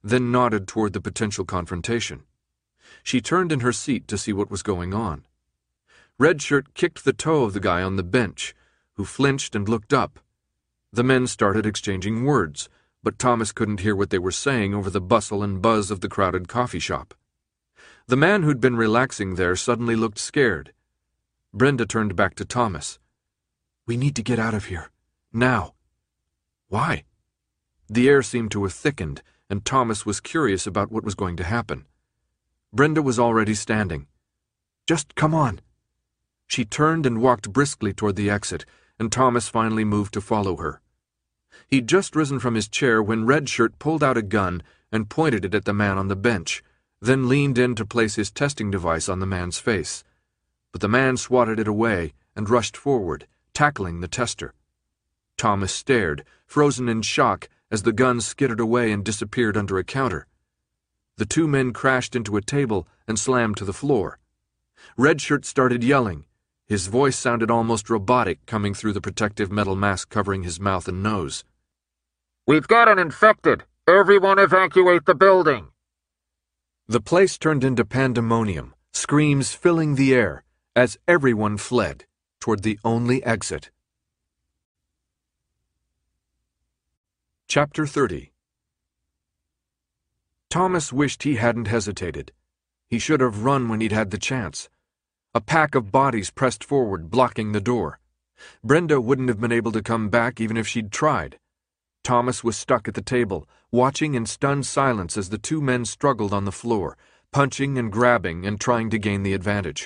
then nodded toward the potential confrontation. She turned in her seat to see what was going on. Redshirt kicked the toe of the guy on the bench, who flinched and looked up. The men started exchanging words, but Thomas couldn't hear what they were saying over the bustle and buzz of the crowded coffee shop. The man who'd been relaxing there suddenly looked scared. Brenda turned back to Thomas. "We need to get out of here. Now." "Why?" The air seemed to have thickened, and Thomas was curious about what was going to happen. Brenda was already standing. "Just come on." She turned and walked briskly toward the exit, and Thomas finally moved to follow her. He'd just risen from his chair when Redshirt pulled out a gun and pointed it at the man on the bench, then leaned in to place his testing device on the man's face. But the man swatted it away and rushed forward, tackling the tester. Thomas stared, frozen in shock, as the gun skittered away and disappeared under a counter. The two men crashed into a table and slammed to the floor. Redshirt started yelling. His voice sounded almost robotic coming through the protective metal mask covering his mouth and nose. "We've got an infected! Everyone evacuate the building!" The place turned into pandemonium, screams filling the air, as everyone fled toward the only exit. Chapter 30. Thomas wished he hadn't hesitated. He should have run when he'd had the chance. A pack of bodies pressed forward, blocking the door. Brenda wouldn't have been able to come back even if she'd tried. Thomas was stuck at the table, watching in stunned silence as the two men struggled on the floor, punching and grabbing and trying to gain the advantage.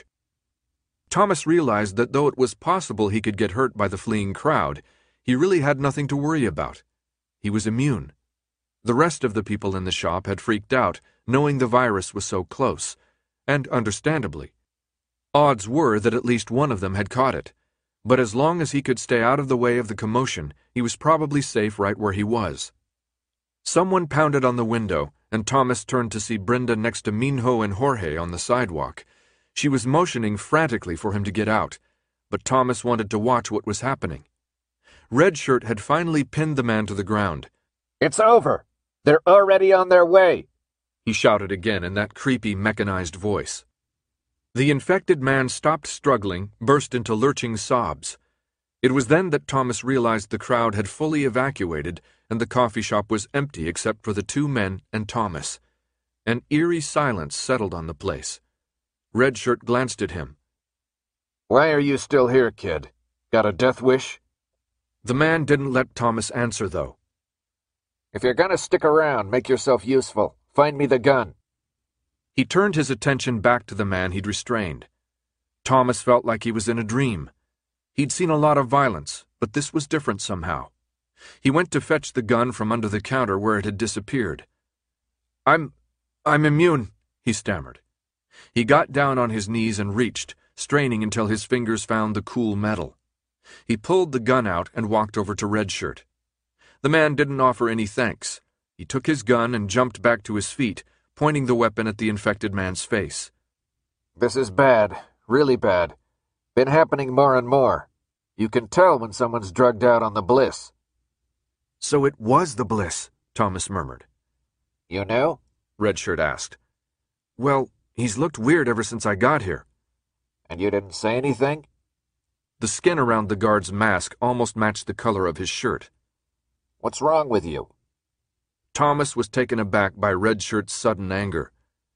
Thomas realized that though it was possible he could get hurt by the fleeing crowd, he really had nothing to worry about. He was immune. The rest of the people in the shop had freaked out, knowing the virus was so close, and understandably. Odds were that at least one of them had caught it, but as long as he could stay out of the way of the commotion, he was probably safe right where he was. Someone pounded on the window, and Thomas turned to see Brenda next to Minho and Jorge on the sidewalk. She was motioning frantically for him to get out, but Thomas wanted to watch what was happening. Redshirt had finally pinned the man to the ground. "It's over! They're already on their way!" he shouted again in that creepy mechanized voice. The infected man stopped struggling, burst into lurching sobs. It was then that Thomas realized the crowd had fully evacuated and the coffee shop was empty except for the two men and Thomas. An eerie silence settled on the place. Redshirt glanced at him. "Why are you still here, kid? Got a death wish?" The man didn't let Thomas answer, though. "If you're gonna stick around, make yourself useful. Find me the gun." He turned his attention back to the man he'd restrained. Thomas felt like he was in a dream. He'd seen a lot of violence, but this was different somehow. He went to fetch the gun from under the counter where it had disappeared. I'm immune," he stammered. He got down on his knees and reached, straining until his fingers found the cool metal. He pulled the gun out and walked over to Redshirt. The man didn't offer any thanks. He took his gun and jumped back to his feet, pointing the weapon at the infected man's face. "This is bad, really bad. Been happening more and more. You can tell when someone's drugged out on the bliss." "So it was the bliss," Thomas murmured. "You knew?" Redshirt asked. "Well, he's looked weird ever since I got here." "And you didn't say anything?" The skin around the guard's mask almost matched the color of his shirt. "What's wrong with you?" Thomas was taken aback by Redshirt's sudden anger.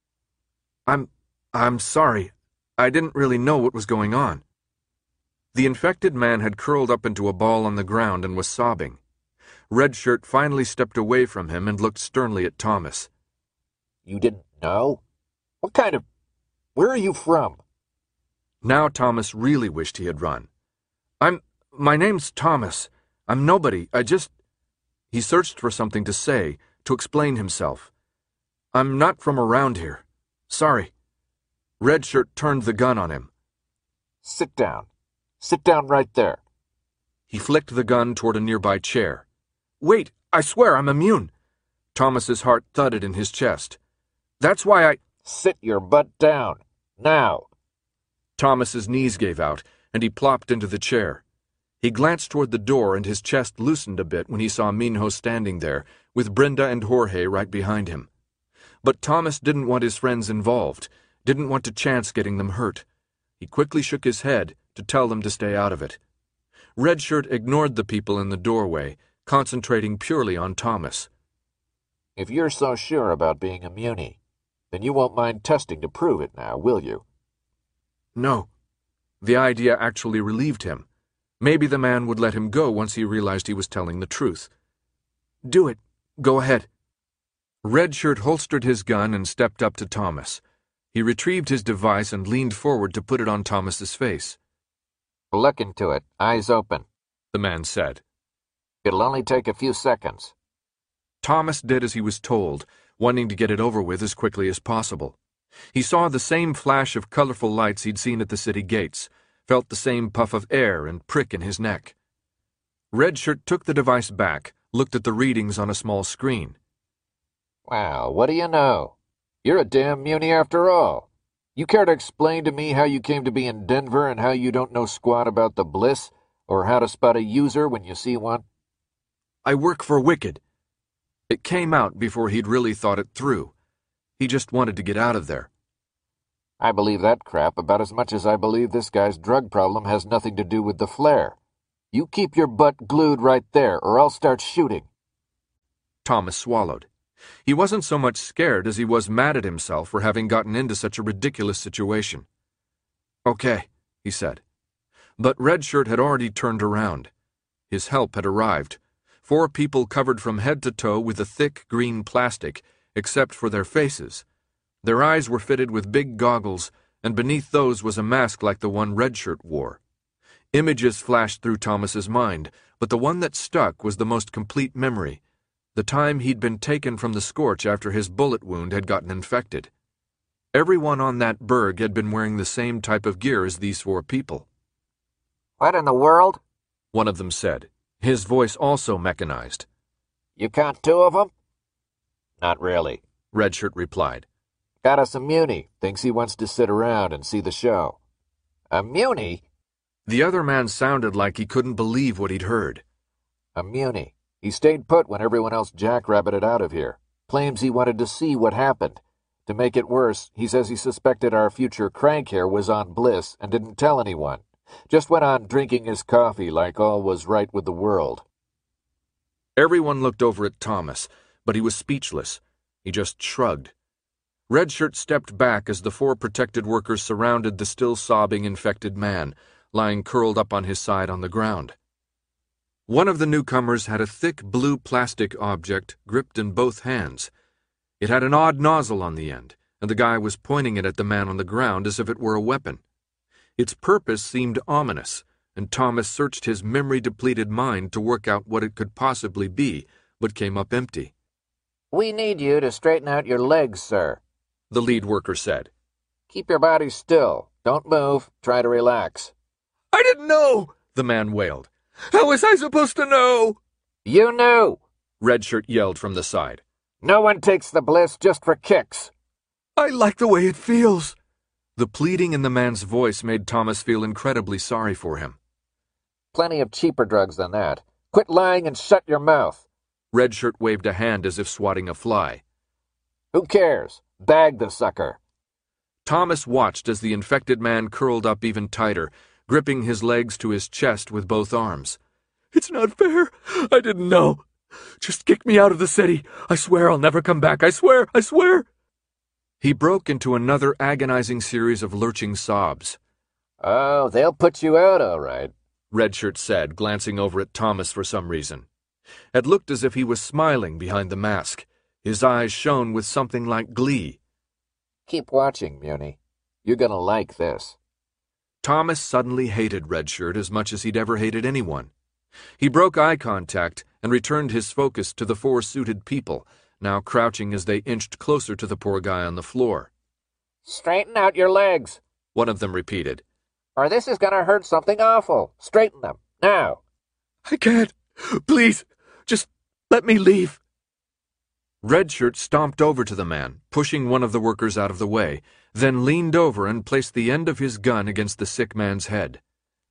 I'm sorry. I didn't really know what was going on." The infected man had curled up into a ball on the ground and was sobbing. Redshirt finally stepped away from him and looked sternly at Thomas. "You didn't know? Where are you from?" Now Thomas really wished he had run. My name's Thomas. I'm nobody. He searched for something to say, to explain himself. "I'm not from around here. Sorry." Redshirt turned the gun on him. "Sit down. Sit down right there." He flicked the gun toward a nearby chair. "Wait, I swear I'm immune." Thomas's heart thudded in his chest. "That's why I—" "Sit your butt down. Now." Thomas's knees gave out, and he plopped into the chair. He glanced toward the door, and his chest loosened a bit when he saw Minho standing there, with Brenda and Jorge right behind him. But Thomas didn't want his friends involved, didn't want to chance getting them hurt. He quickly shook his head to tell them to stay out of it. Red Shirt ignored the people in the doorway, concentrating purely on Thomas. If you're so sure about being a Muni, then you won't mind testing to prove it now, will you? No. The idea actually relieved him. Maybe the man would let him go once he realized he was telling the truth. Do it. Go ahead. Red Shirt holstered his gun and stepped up to Thomas. He retrieved his device and leaned forward to put it on Thomas's face. Look into it, eyes open, the man said. It'll only take a few seconds. Thomas did as he was told, wanting to get it over with as quickly as possible. He saw the same flash of colorful lights he'd seen at the city gates, felt the same puff of air and prick in his neck. Red Shirt took the device back, looked at the readings on a small screen. Wow, what do you know? You're a damn Muni after all. You care to explain to me how you came to be in Denver and how you don't know squat about the Bliss, or how to spot a user when you see one? I work for Wicked. It came out before he'd really thought it through. He just wanted to get out of there. I believe that crap about as much as I believe this guy's drug problem has nothing to do with the flare. You keep your butt glued right there, or I'll start shooting. Thomas swallowed. He wasn't so much scared as he was mad at himself for having gotten into such a ridiculous situation. Okay, he said. But Red Shirt had already turned around. His help had arrived. 4 people covered from head to toe with a thick green plastic, except for their faces. Their eyes were fitted with big goggles, and beneath those was a mask like the one Red Shirt wore. Images flashed through Thomas's mind, but the one that stuck was the most complete memory. The time he'd been taken from the scorch after his bullet wound had gotten infected. Everyone on that berg had been wearing the same type of gear as these 4 people. What in the world? One of them said, his voice also mechanized. You caught 2 of them? Not really, Red Shirt replied. Got us a Muni, thinks he wants to sit around and see the show. A Muni? The other man sounded like he couldn't believe what he'd heard. A Muni. He stayed put when everyone else jackrabbited out of here. Claims he wanted to see what happened. To make it worse, he says he suspected our future Crankhair was on Bliss and didn't tell anyone. Just went on drinking his coffee like all was right with the world. Everyone looked over at Thomas, but he was speechless. He just shrugged. Red Shirt stepped back as the 4 protected workers surrounded the still sobbing infected man, lying curled up on his side on the ground. One of the newcomers had a thick blue plastic object gripped in both hands. It had an odd nozzle on the end, and the guy was pointing it at the man on the ground as if it were a weapon. Its purpose seemed ominous, and Thomas searched his memory-depleted mind to work out what it could possibly be, but came up empty. We need you to straighten out your legs, sir, the lead worker said. Keep your body still. Don't move. Try to relax. I didn't know, the man wailed. How was I supposed to know? You knew, Red Shirt yelled from the side. No one takes the Bliss just for kicks. I like the way it feels. The pleading in the man's voice made Thomas feel incredibly sorry for him. Plenty of cheaper drugs than that. Quit lying and shut your mouth. Red Shirt waved a hand as if swatting a fly. Who cares? Bag the sucker. Thomas watched as the infected man curled up even tighter, gripping his legs to his chest with both arms. It's not fair. I didn't know. Just kick me out of the city. I swear I'll never come back. I swear. I swear. He broke into another agonizing series of lurching sobs. Oh, they'll put you out all right, Red Shirt said, glancing over at Thomas for some reason. It looked as if he was smiling behind the mask. His eyes shone with something like glee. Keep watching, Muni. You're gonna like this. Thomas suddenly hated Red Shirt as much as he'd ever hated anyone. He broke eye contact and returned his focus to the 4 suited people, now crouching as they inched closer to the poor guy on the floor. Straighten out your legs, one of them repeated. Or this is gonna hurt something awful. Straighten them, now. I can't. Please, just let me leave. Red Shirt stomped over to the man, pushing one of the workers out of the way, then leaned over and placed the end of his gun against the sick man's head.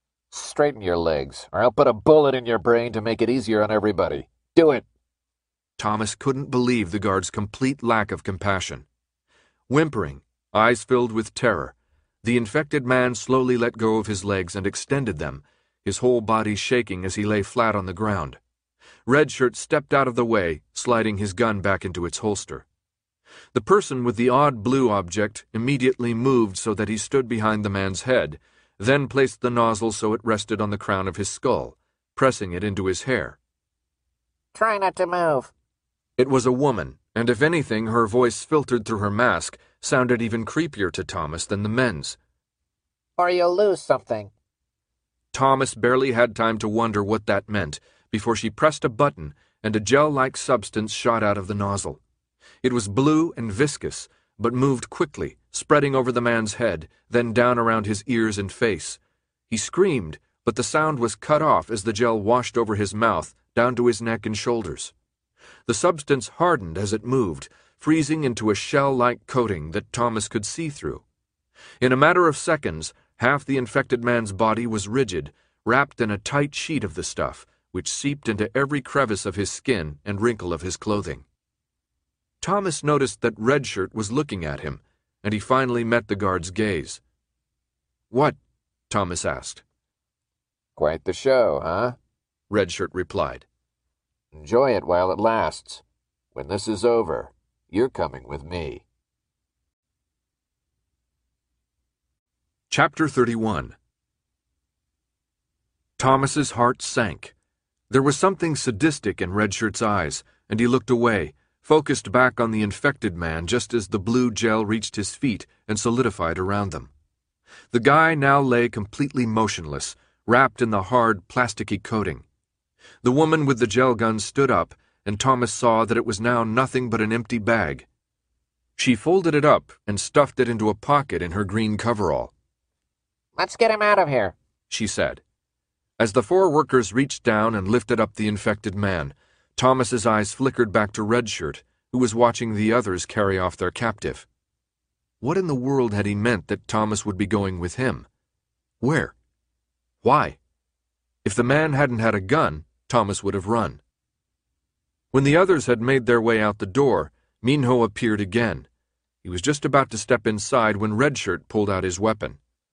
Straighten your legs, or I'll put a bullet in your brain to make it easier on everybody. Do it. Thomas couldn't believe the guard's complete lack of compassion. Whimpering, eyes filled with terror, the infected man slowly let go of his legs and extended them, his whole body shaking as he lay flat on the ground. Redshirt stepped out of the way, sliding his gun back into its holster. The person with the odd blue object immediately moved so that he stood behind the man's head, then placed the nozzle so it rested on the crown of his skull, pressing it into his hair. Try not to move. It was a woman, and if anything, her voice filtered through her mask sounded even creepier to Thomas than the men's. Or you'll lose something. Thomas barely had time to wonder what that meant before she pressed a button and a gel-like substance shot out of the nozzle. It was blue and viscous, but moved quickly, spreading over the man's head, then down around his ears and face. He screamed, but the sound was cut off as the gel washed over his mouth, down to his neck and shoulders. The substance hardened as it moved, freezing into a shell-like coating that Thomas could see through. In a matter of seconds, half the infected man's body was rigid, wrapped in a tight sheet of the stuff, which seeped into every crevice of his skin and wrinkle of his clothing. Thomas noticed that Redshirt was looking at him, and he finally met the guard's gaze. "What?" Thomas asked. Quite the show, huh? Redshirt replied. Enjoy it while it lasts. When this is over, you're coming with me. Chapter 31. Thomas's heart sank. There was something sadistic in Redshirt's eyes, and he looked away, focused back on the infected man just as the blue gel reached his feet and solidified around them. The guy now lay completely motionless, wrapped in the hard, plasticky coating. The woman with the gel gun stood up, and Thomas saw that it was now nothing but an empty bag. She folded it up and stuffed it into a pocket in her green coverall. Let's get him out of here, she said. As the four workers reached down and lifted up the infected man, Thomas's eyes flickered back to Redshirt, who was watching the others carry off their captive. What in the world had he meant that Thomas would be going with him? Where? Why? If the man hadn't had a gun, Thomas would have run. When the others had made their way out the door, Minho appeared again. He was just about to step inside when Redshirt pulled out his weapon.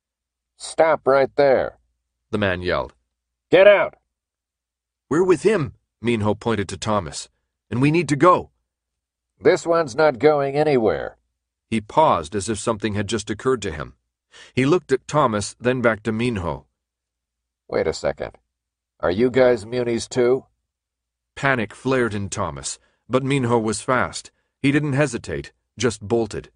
Stop right there, the man yelled. Get out! We're with him, Minho pointed to Thomas, and we need to go. This one's not going anywhere. He paused as if something had just occurred to him. He looked at Thomas, then back to Minho. Wait a second. Are you guys Muni's too? Panic flared in Thomas, but Minho was fast. He didn't hesitate, just bolted.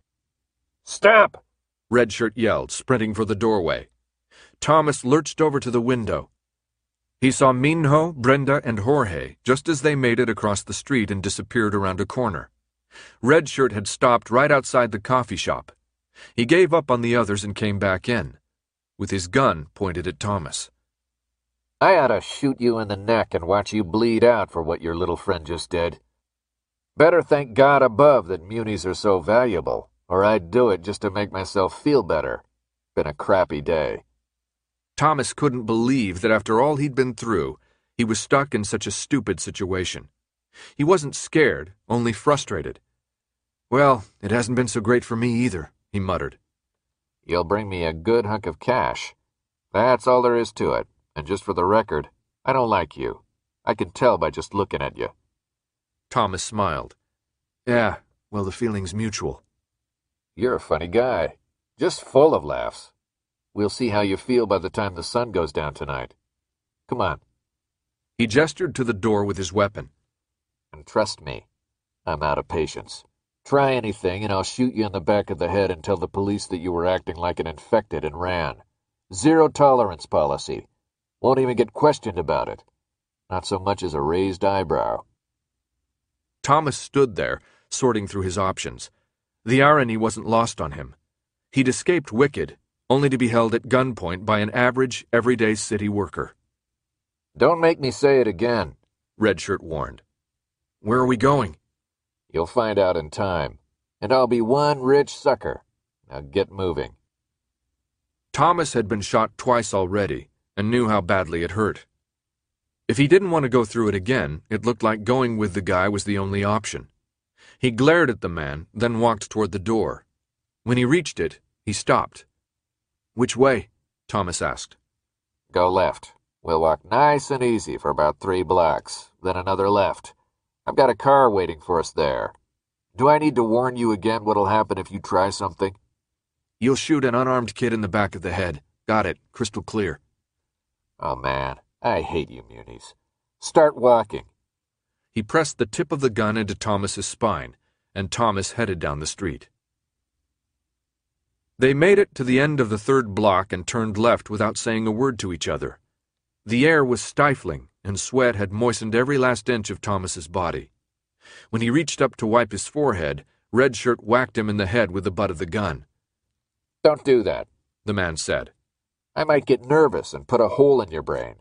Stop! Redshirt yelled, sprinting for the doorway. Thomas lurched over to the window. He saw Minho, Brenda, and Jorge just as they made it across the street and disappeared around a corner. Redshirt had stopped right outside the coffee shop. He gave up on the others and came back in, with his gun pointed at Thomas. I ought to shoot you in the neck and watch you bleed out for what your little friend just did. Better thank God above that Munis are so valuable, or I'd do it just to make myself feel better. Been a crappy day. Thomas couldn't believe that after all he'd been through, he was stuck in such a stupid situation. He wasn't scared, only frustrated. Well, it hasn't been so great for me either, he muttered. You'll bring me a good hunk of cash. That's all there is to it. And just for the record, I don't like you. I can tell by just looking at you. Thomas smiled. Yeah, well, the feeling's mutual. You're a funny guy. Just full of laughs. We'll see how you feel by the time the sun goes down tonight. Come on. He gestured to the door with his weapon. And trust me, I'm out of patience. Try anything and I'll shoot you in the back of the head and tell the police that you were acting like an infected and ran. Zero tolerance policy. Won't even get questioned about it. Not so much as a raised eyebrow. Thomas stood there, sorting through his options. The irony wasn't lost on him. He'd escaped wicked, only to be held at gunpoint by an average, everyday city worker. Don't make me say it again, Redshirt warned. Where are we going? You'll find out in time, and I'll be one rich sucker. Now get moving. Thomas had been shot twice already, and knew how badly it hurt. If he didn't want to go through it again, it looked like going with the guy was the only option. He glared at the man, then walked toward the door. When he reached it, he stopped. "Which way?" Thomas asked. Go left. We'll walk nice and easy for about 3 blocks, then another left. I've got a car waiting for us there. Do I need to warn you again what'll happen if you try something? "You'll shoot an unarmed kid in the back of the head. Got it. Crystal clear." Oh, man, I hate you, Muniz. Start walking. He pressed the tip of the gun into Thomas's spine, and Thomas headed down the street. They made it to the end of the 3rd block and turned left without saying a word to each other. The air was stifling, and sweat had moistened every last inch of Thomas's body. When he reached up to wipe his forehead, Red Shirt whacked him in the head with the butt of the gun. Don't do that, the man said. I might get nervous and put a hole in your brain.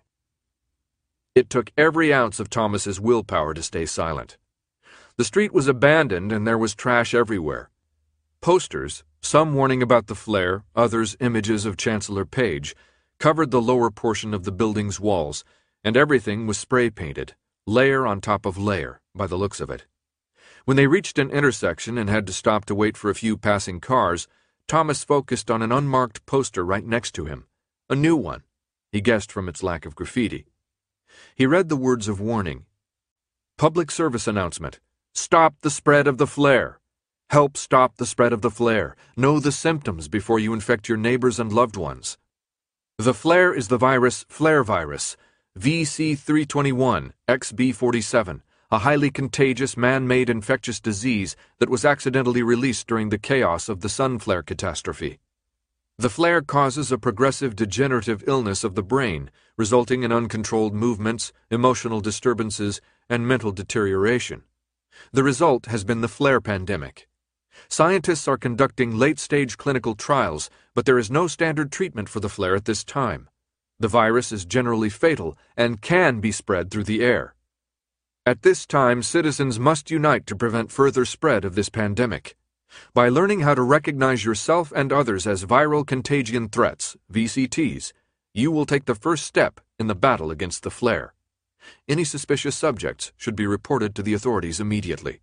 It took every ounce of Thomas's willpower to stay silent. The street was abandoned and there was trash everywhere. Posters, some warning about the flare, others images of Chancellor Page, covered the lower portion of the building's walls, and everything was spray-painted, layer on top of layer, by the looks of it. When they reached an intersection and had to stop to wait for a few passing cars, Thomas focused on an unmarked poster right next to him, a new one, he guessed from its lack of graffiti. He read the words of warning. Public service announcement. Stop the spread of the flare. Help stop the spread of the flare. Know the symptoms before you infect your neighbors and loved ones. The flare is the virus flare virus, VC321 XB47, a highly contagious man-made infectious disease that was accidentally released during the chaos of the sun flare catastrophe. The flare causes a progressive degenerative illness of the brain, resulting in uncontrolled movements, emotional disturbances, and mental deterioration. The result has been the flare pandemic. Scientists are conducting late-stage clinical trials, but there is no standard treatment for the flare at this time. The virus is generally fatal and can be spread through the air. At this time, citizens must unite to prevent further spread of this pandemic. By learning how to recognize yourself and others as viral contagion threats, VCTs, you will take the first step in the battle against the flare. Any suspicious subjects should be reported to the authorities immediately.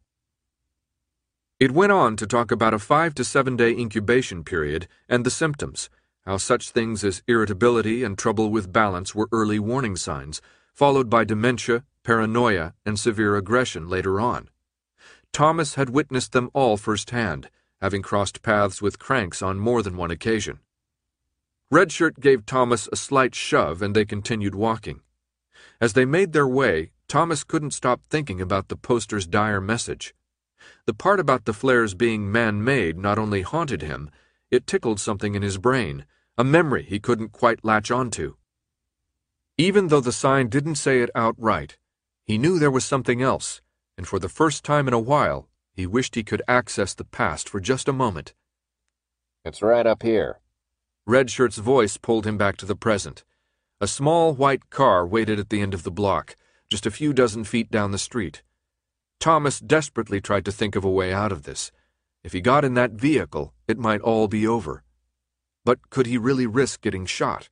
It went on to talk about a 5 to 7 day incubation period and the symptoms, how such things as irritability and trouble with balance were early warning signs, followed by dementia, paranoia, and severe aggression later on. Thomas had witnessed them all firsthand, having crossed paths with cranks on more than one occasion. Redshirt gave Thomas a slight shove and they continued walking. As they made their way, Thomas couldn't stop thinking about the poster's dire message. The part about the flares being man-made not only haunted him, it tickled something in his brain, a memory he couldn't quite latch onto. Even though the sign didn't say it outright, he knew there was something else, and for the first time in a while, he wished he could access the past for just a moment. It's right up here. Redshirt's voice pulled him back to the present. A small white car waited at the end of the block, just a few dozen feet down the street. Thomas desperately tried to think of a way out of this. If he got in that vehicle, it might all be over. But could he really risk getting shot?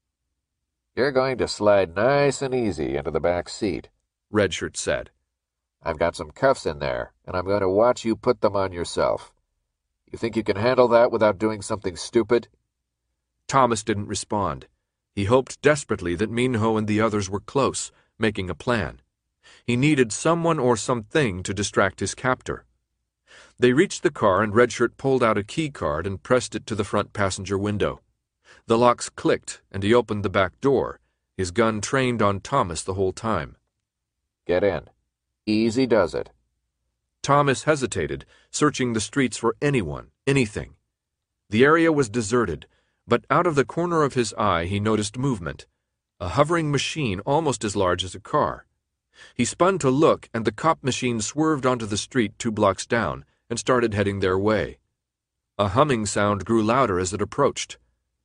You're going to slide nice and easy into the back seat, Redshirt said. I've got some cuffs in there, and I'm going to watch you put them on yourself. You think you can handle that without doing something stupid? Thomas didn't respond. He hoped desperately that Minho and the others were close, making a plan. He needed someone or something to distract his captor. They reached the car and Redshirt pulled out a key card and pressed it to the front passenger window. The locks clicked and he opened the back door, his gun trained on Thomas the whole time. Get in. Easy does it. Thomas hesitated, searching the streets for anyone, anything. The area was deserted, but out of the corner of his eye he noticed movement, a hovering machine almost as large as a car. He spun to look, and the cop machine swerved onto the street 2 blocks down and started heading their way. A humming sound grew louder as it approached.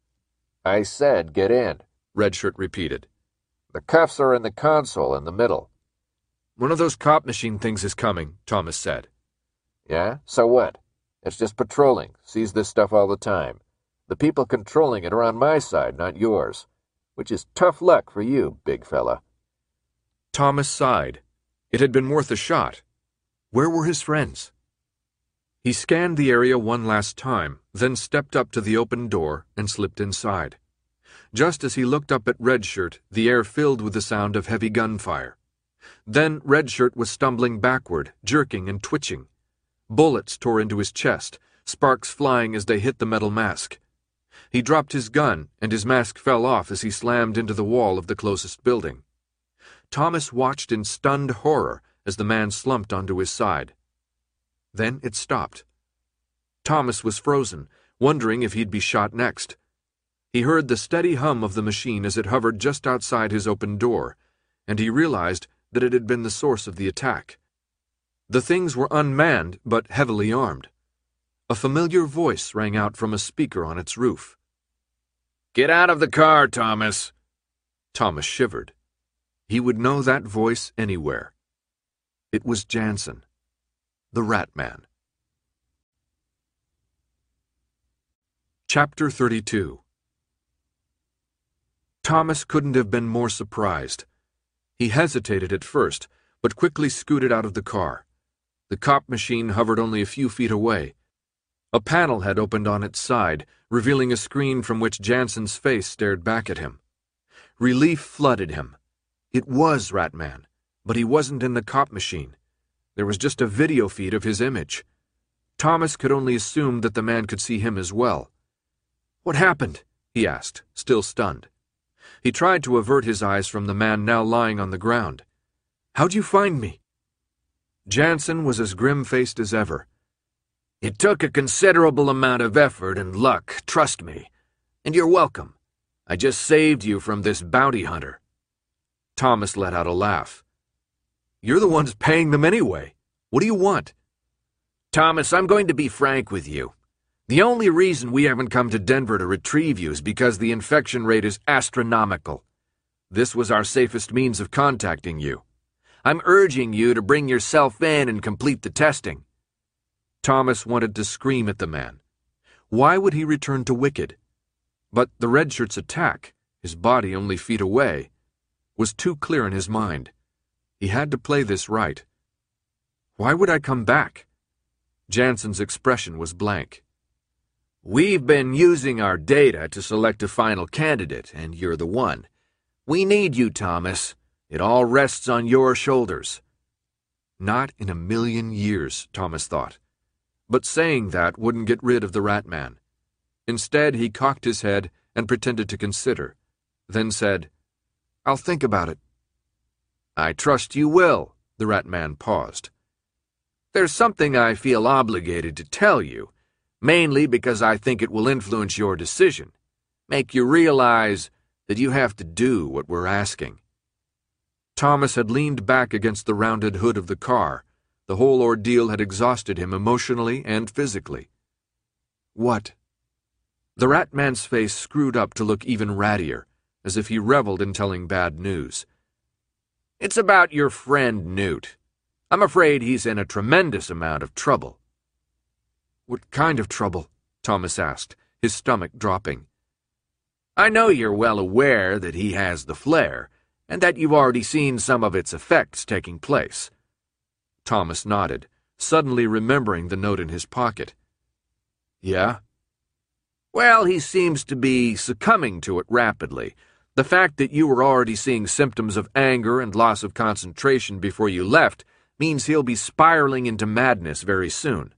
I said get in, Redshirt repeated. The cuffs are in the console in the middle. One of those cop machine things is coming, Thomas said. Yeah? So what? It's just patrolling, sees this stuff all the time. The people controlling it are on my side, not yours, which is tough luck for you, big fella. Thomas sighed. It had been worth a shot. Where were his friends? He scanned the area one last time, then stepped up to the open door and slipped inside. Just as he looked up at Redshirt, the air filled with the sound of heavy gunfire. Then Redshirt was stumbling backward, jerking and twitching. Bullets tore into his chest, sparks flying as they hit the metal mask. He dropped his gun, and his mask fell off as he slammed into the wall of the closest building. Thomas watched in stunned horror as the man slumped onto his side. Then it stopped. Thomas was frozen, wondering if he'd be shot next. He heard the steady hum of the machine as it hovered just outside his open door, and he realized that it had been the source of the attack. The things were unmanned but heavily armed. A familiar voice rang out from a speaker on its roof. "Get out of the car, Thomas." Thomas shivered. He would know that voice anywhere. It was Jansen, the Rat Man. Chapter 32. Thomas couldn't have been more surprised. He hesitated at first, but quickly scooted out of the car. The cop machine hovered only a few feet away. A panel had opened on its side, revealing a screen from which Jansen's face stared back at him. Relief flooded him. It was Ratman, but he wasn't in the cop machine. There was just a video feed of his image. Thomas could only assume that the man could see him as well. "What happened?" he asked, still stunned. He tried to avert his eyes from the man now lying on the ground. "How'd you find me?" Jansen was as grim-faced as ever. "It took a considerable amount of effort and luck, trust me. And you're welcome. I just saved you from this bounty hunter." Thomas let out a laugh. "You're the ones paying them anyway. What do you want?" "Thomas, I'm going to be frank with you. The only reason we haven't come to Denver to retrieve you is because the infection rate is astronomical. This was our safest means of contacting you. I'm urging you to bring yourself in and complete the testing." Thomas wanted to scream at the man. Why would he return to Wicked? But the Redshirt's attack, his body only feet away, was too clear in his mind. He had to play this right. "Why would I come back?" Jansen's expression was blank. "We've been using our data to select a final candidate, and you're the one. We need you, Thomas. It all rests on your shoulders." Not in a million years, Thomas thought. But saying that wouldn't get rid of the Rat Man. Instead, he cocked his head and pretended to consider, then said, "I'll think about it." "I trust you will." The Rat Man paused. "There's something I feel obligated to tell you, mainly because I think it will influence your decision, make you realize that you have to do what we're asking." Thomas had leaned back against the rounded hood of the car. The whole ordeal had exhausted him emotionally and physically. "What?" The Rat Man's face screwed up to look even rattier, as if he reveled in telling bad news. "It's about your friend Newt. I'm afraid he's in a tremendous amount of trouble." "What kind of trouble?" Thomas asked, his stomach dropping. "I know you're well aware that he has the flare, and that you've already seen some of its effects taking place." Thomas nodded, suddenly remembering the note in his pocket. "Yeah?" "Well, he seems to be succumbing to it rapidly. The fact that you were already seeing symptoms of anger and loss of concentration before you left means he'll be spiraling into madness very soon."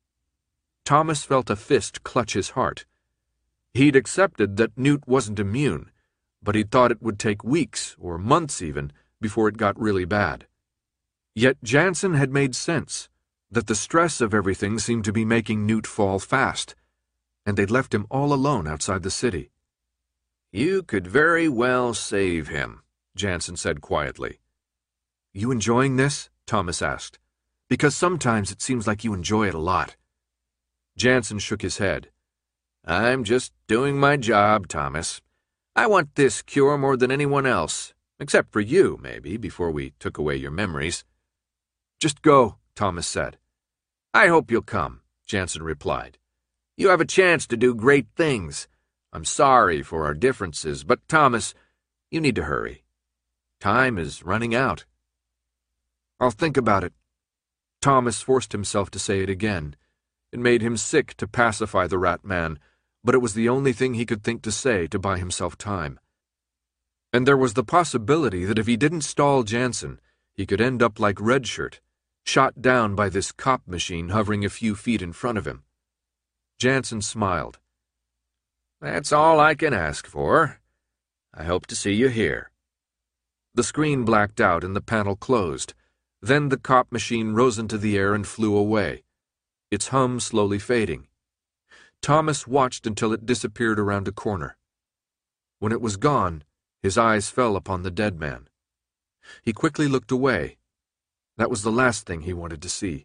Thomas felt a fist clutch his heart. He'd accepted that Newt wasn't immune, but he'd thought it would take weeks, or months even, before it got really bad. Yet Jansen had made sense, that the stress of everything seemed to be making Newt fall fast, and they'd left him all alone outside the city. "You could very well save him," Jansen said quietly. "You enjoying this?" Thomas asked. "Because sometimes it seems like you enjoy it a lot." Jansen shook his head. "I'm just doing my job, Thomas. I want this cure more than anyone else, except for you, maybe, before we took away your memories." "Just go," Thomas said. "I hope you'll come," Jansen replied. "You have a chance to do great things. I'm sorry for our differences, but Thomas, you need to hurry. Time is running out." I'll think about it. Thomas forced himself to say it again. It made him sick to pacify the rat man, but it was the only thing he could think to say to buy himself time. And there was the possibility that if he didn't stall Jansen, he could end up like Redshirt, shot down by this cop machine hovering a few feet in front of him. Jansen smiled. That's all I can ask for. I hope to see you here. The screen blacked out and the panel closed. Then the cop machine rose into the air and flew away, its hum slowly fading. Thomas watched until it disappeared around a corner. When it was gone, his eyes fell upon the dead man. He quickly looked away. That was the last thing he wanted to see.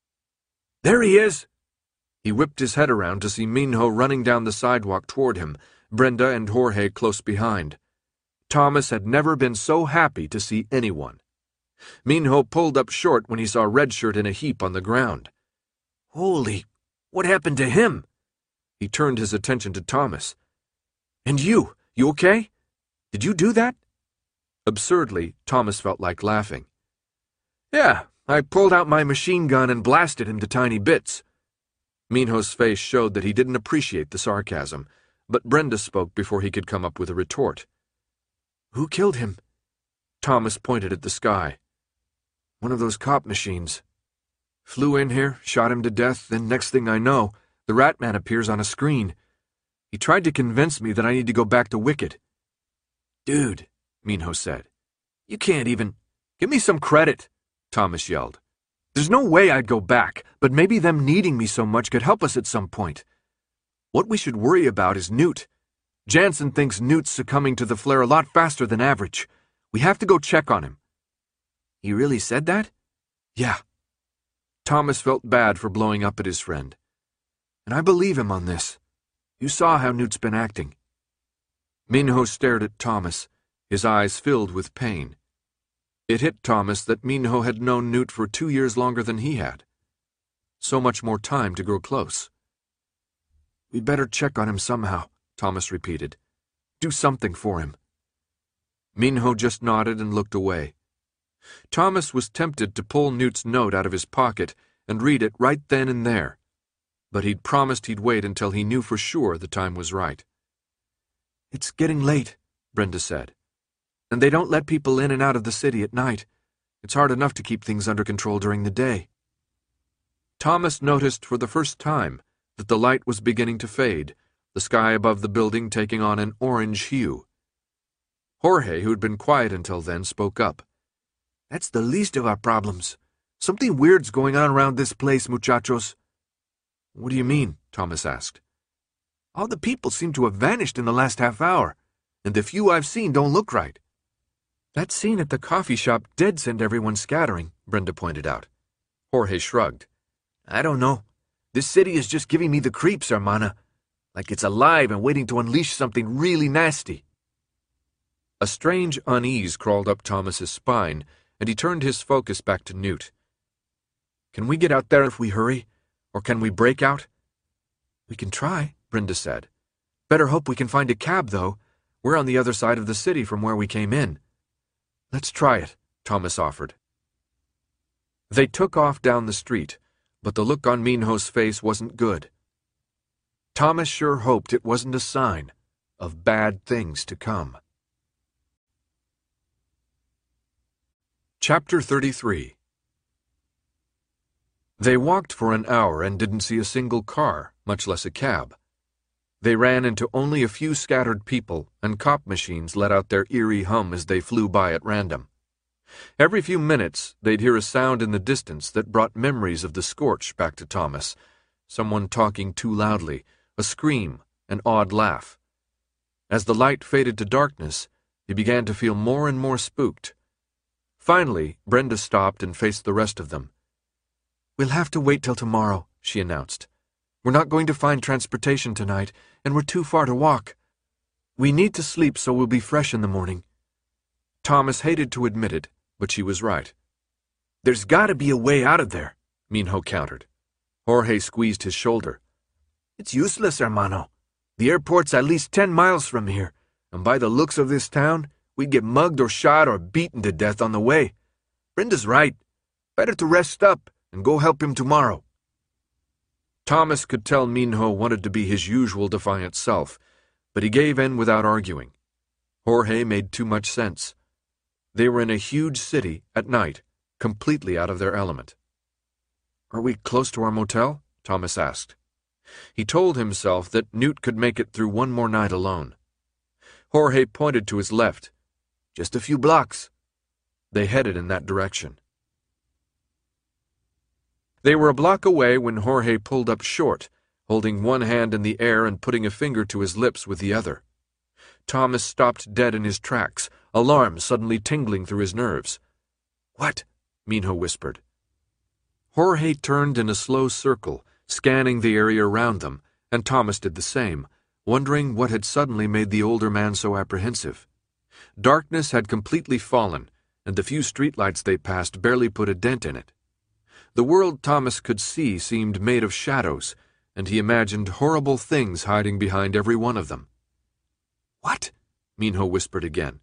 There he is! He whipped his head around to see Minho running down the sidewalk toward him, Brenda and Jorge close behind. Thomas had never been so happy to see anyone. Minho pulled up short when he saw Redshirt in a heap on the ground. Holy, what happened to him? He turned his attention to Thomas. And you okay? Did you do that? Absurdly, Thomas felt like laughing. Yeah, I pulled out my machine gun and blasted him to tiny bits. Minho's face showed that he didn't appreciate the sarcasm, but Brenda spoke before he could come up with a retort. Who killed him? Thomas pointed at the sky. One of those cop machines. Flew in here, shot him to death, then next thing I know, the rat man appears on a screen. He tried to convince me that I need to go back to Wicked. Dude, Minho said. You can't even... Give me some credit, Thomas yelled. There's no way I'd go back, but maybe them needing me so much could help us at some point. What we should worry about is Newt. Jansen thinks Newt's succumbing to the flare a lot faster than average. We have to go check on him. He really said that? Yeah. Thomas felt bad for blowing up at his friend. And I believe him on this. You saw how Newt's been acting. Minho stared at Thomas, his eyes filled with pain. It hit Thomas that Minho had known Newt for 2 years longer than he had. So much more time to grow close. We'd better check on him somehow, Thomas repeated. Do something for him. Minho just nodded and looked away. Thomas was tempted to pull Newt's note out of his pocket and read it right then and there, but he'd promised he'd wait until he knew for sure the time was right. It's getting late, Brenda said, and they don't let people in and out of the city at night. It's hard enough to keep things under control during the day. Thomas noticed for the first time that the light was beginning to fade, the sky above the building taking on an orange hue. Jorge, who had been quiet until then, spoke up. That's the least of our problems. Something weird's going on around this place, muchachos. What do you mean? Thomas asked. All the people seem to have vanished in the last half hour, and the few I've seen don't look right. That scene at the coffee shop did send everyone scattering, Brenda pointed out. Jorge shrugged. I don't know. This city is just giving me the creeps, hermana. Like it's alive and waiting to unleash something really nasty. A strange unease crawled up Thomas's spine, and he turned his focus back to Newt. Can we get out there if we hurry? Or can we break out? We can try, Brenda said. Better hope we can find a cab, though. We're on the other side of the city from where we came in. Let's try it, Thomas offered. They took off down the street, but the look on Minho's face wasn't good. Thomas sure hoped it wasn't a sign of bad things to come. Chapter 33. They walked for an hour and didn't see a single car, much less a cab. They ran into only a few scattered people, and cop machines let out their eerie hum as they flew by at random. Every few minutes, they'd hear a sound in the distance that brought memories of the scorch back to Thomas. Someone talking too loudly, a scream, an odd laugh. As the light faded to darkness, he began to feel more and more spooked. Finally, Brenda stopped and faced the rest of them. We'll have to wait till tomorrow, she announced. We're not going to find transportation tonight, and we're too far to walk. We need to sleep so we'll be fresh in the morning. Thomas hated to admit it, but she was right. There's got to be a way out of there, Minho countered. Jorge squeezed his shoulder. It's useless, hermano. The airport's at least 10 miles from here, and by the looks of this town, we'd get mugged or shot or beaten to death on the way. Brenda's right. Better to rest up and go help him tomorrow. Thomas could tell Minho wanted to be his usual defiant self, but he gave in without arguing. Jorge made too much sense. They were in a huge city at night, completely out of their element. "Are we close to our motel?" Thomas asked. He told himself that Newt could make it through one more night alone. Jorge pointed to his left. "Just a few blocks." They headed in that direction. They were a block away when Jorge pulled up short, holding one hand in the air and putting a finger to his lips with the other. Thomas stopped dead in his tracks, alarm suddenly tingling through his nerves. "What?" Minho whispered. Jorge turned in a slow circle, scanning the area around them, and Thomas did the same, wondering what had suddenly made the older man so apprehensive. Darkness had completely fallen, and the few streetlights they passed barely put a dent in it. The world Thomas could see seemed made of shadows, and he imagined horrible things hiding behind every one of them. "What?" Minho whispered again.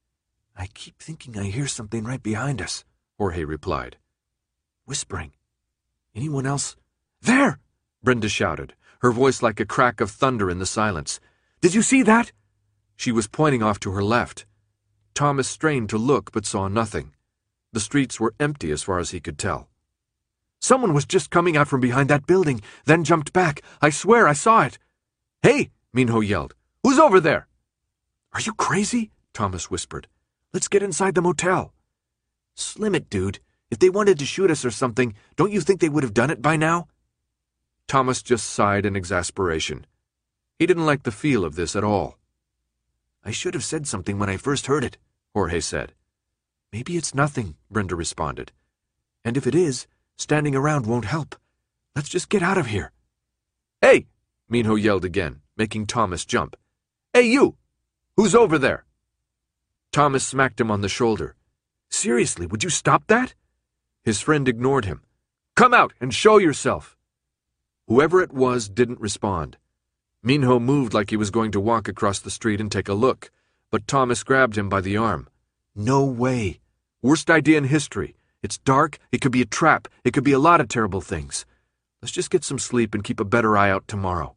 "I keep thinking I hear something right behind us," Jorge replied. "Whispering. Anyone else?" "There!" Brenda shouted, her voice like a crack of thunder in the silence. "Did you see that?" She was pointing off to her left. Thomas strained to look but saw nothing. The streets were empty as far as he could tell. "Someone was just coming out from behind that building, then jumped back. I swear I saw it." "Hey!" Minho yelled. "Who's over there?" "Are you crazy?" Thomas whispered. "Let's get inside the motel." "Slim it, dude. If they wanted to shoot us or something, don't you think they would have done it by now?" Thomas just sighed in exasperation. He didn't like the feel of this at all. "I should have said something when I first heard it," Jorge said. "Maybe it's nothing," Brenda responded. "And if it is, standing around won't help. Let's just get out of here." "Hey!" Minho yelled again, making Thomas jump. "Hey, you! Who's over there?" Thomas smacked him on the shoulder. "Seriously, would you stop that?" His friend ignored him. "Come out and show yourself." Whoever it was didn't respond. Minho moved like he was going to walk across the street and take a look, but Thomas grabbed him by the arm. "No way. Worst idea in history. It's dark, it could be a trap, it could be a lot of terrible things. Let's just get some sleep and keep a better eye out tomorrow."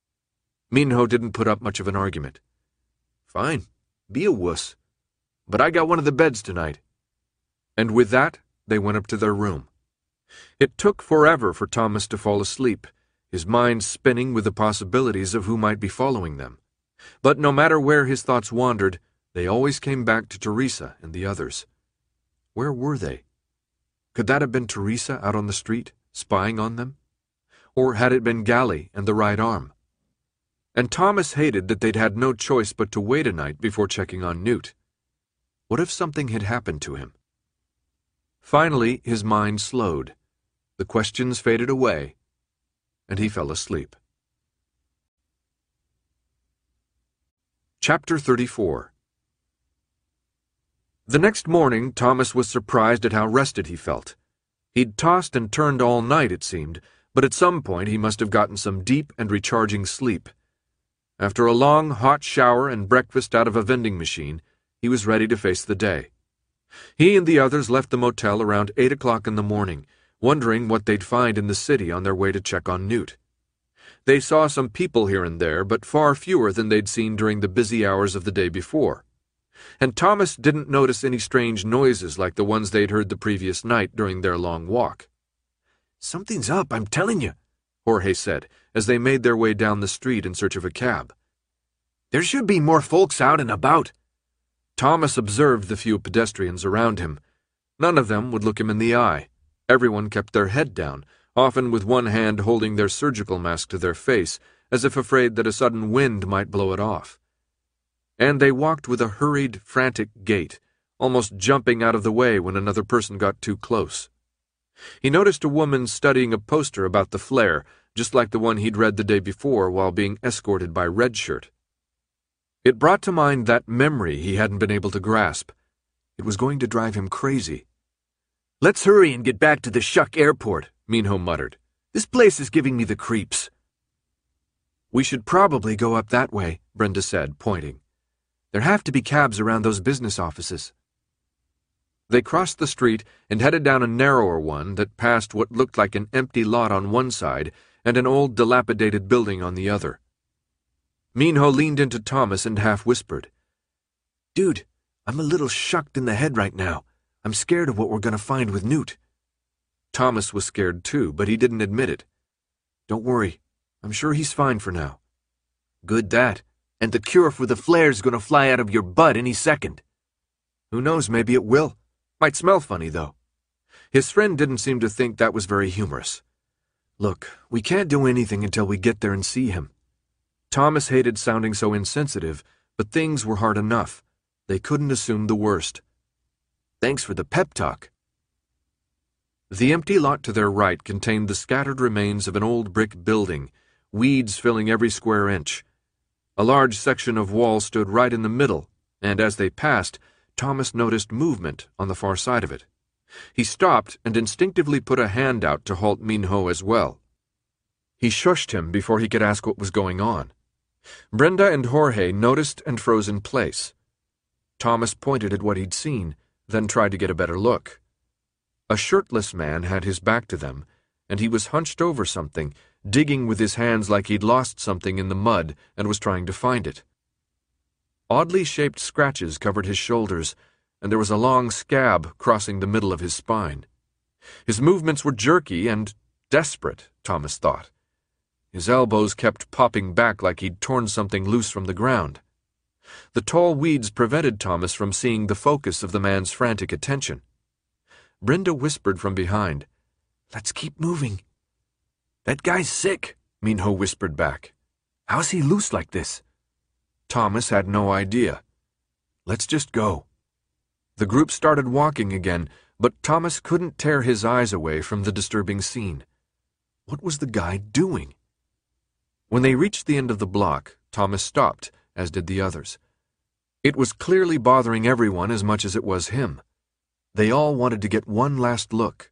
Minho didn't put up much of an argument. "Fine, be a wuss. But I got one of the beds tonight." And with that, they went up to their room. It took forever for Thomas to fall asleep, his mind spinning with the possibilities of who might be following them. But no matter where his thoughts wandered, they always came back to Teresa and the others. Where were they? Could that have been Teresa out on the street, spying on them? Or had it been Gally and the right arm? And Thomas hated that they'd had no choice but to wait a night before checking on Newt. What if something had happened to him? Finally, his mind slowed. The questions faded away, and he fell asleep. Chapter 34. The next morning, Thomas was surprised at how rested he felt. He'd tossed and turned all night, it seemed, but at some point he must have gotten some deep and recharging sleep. After a long, hot shower and breakfast out of a vending machine, he was ready to face the day. He and the others left the motel around 8 o'clock in the morning, wondering what they'd find in the city on their way to check on Newt. They saw some people here and there, but far fewer than they'd seen during the busy hours of the day before. And Thomas didn't notice any strange noises like the ones they'd heard the previous night during their long walk. "Something's up, I'm telling you," Jorge said, as they made their way down the street in search of a cab. "There should be more folks out and about." Thomas observed the few pedestrians around him. None of them would look him in the eye. Everyone kept their head down, often with one hand holding their surgical mask to their face, as if afraid that a sudden wind might blow it off. And they walked with a hurried, frantic gait, almost jumping out of the way when another person got too close. He noticed a woman studying a poster about the flare, just like the one he'd read the day before while being escorted by Redshirt. It brought to mind that memory he hadn't been able to grasp. It was going to drive him crazy. "Let's hurry and get back to the Shuck Airport," Minho muttered. "This place is giving me the creeps." "We should probably go up that way," Brenda said, pointing. "There have to be cabs around those business offices." They crossed the street and headed down a narrower one that passed what looked like an empty lot on one side and an old dilapidated building on the other. Minho leaned into Thomas and half whispered, "Dude, I'm a little shucked in the head right now. I'm scared of what we're going to find with Newt." Thomas was scared too, but he didn't admit it. "Don't worry. I'm sure he's fine for now." "Good that. And the cure for the flare's going to fly out of your butt any second." "Who knows, maybe it will. Might smell funny, though." His friend didn't seem to think that was very humorous. "Look, we can't do anything until we get there and see him." Thomas hated sounding so insensitive, but things were hard enough. They couldn't assume the worst. "Thanks for the pep talk." The empty lot to their right contained the scattered remains of an old brick building, weeds filling every square inch. A large section of wall stood right in the middle, and as they passed, Thomas noticed movement on the far side of it. He stopped and instinctively put a hand out to halt Minho as well. He shushed him before he could ask what was going on. Brenda and Jorge noticed and froze in place. Thomas pointed at what he'd seen, then tried to get a better look. A shirtless man had his back to them, and he was hunched over something, digging with his hands like he'd lost something in the mud and was trying to find it. Oddly shaped scratches covered his shoulders, and there was a long scab crossing the middle of his spine. His movements were jerky and desperate, Thomas thought. His elbows kept popping back like he'd torn something loose from the ground. The tall weeds prevented Thomas from seeing the focus of the man's frantic attention. Brenda whispered from behind, "Let's keep moving." "That guy's sick," Minho whispered back. "How's he loose like this?" Thomas had no idea. "Let's just go." The group started walking again, but Thomas couldn't tear his eyes away from the disturbing scene. What was the guy doing? When they reached the end of the block, Thomas stopped, as did the others. It was clearly bothering everyone as much as it was him. They all wanted to get one last look.